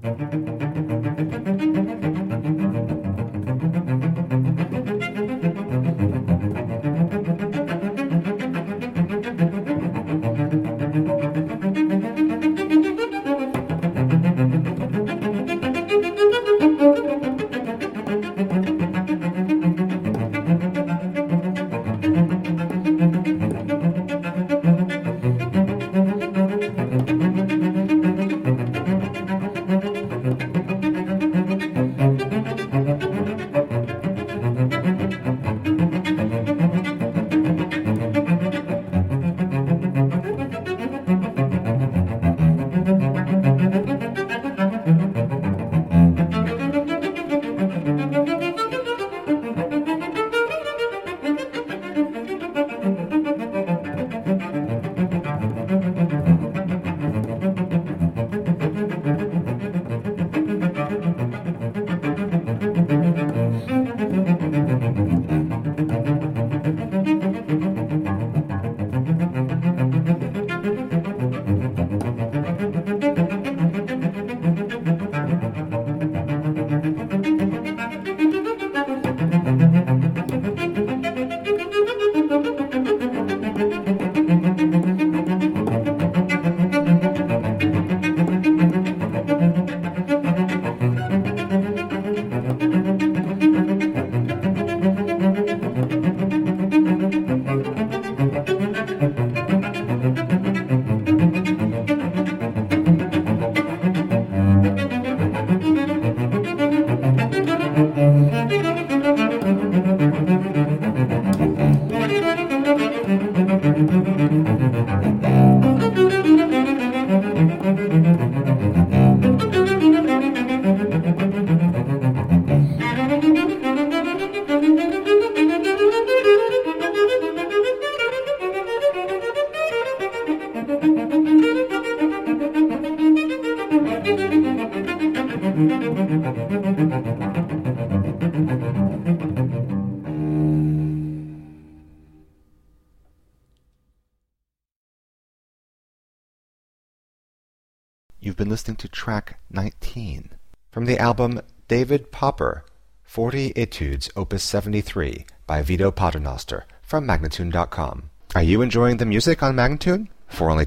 You've been listening to track 19 from the album David Popper, 40 Etudes, Opus 73 by Vito Paternoster from Magnatune.com. Are you enjoying the music on Magnatune? For only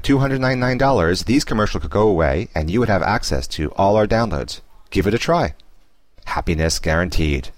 $299, these commercials could go away and you would have access to all our downloads. Give it a try. Happiness guaranteed.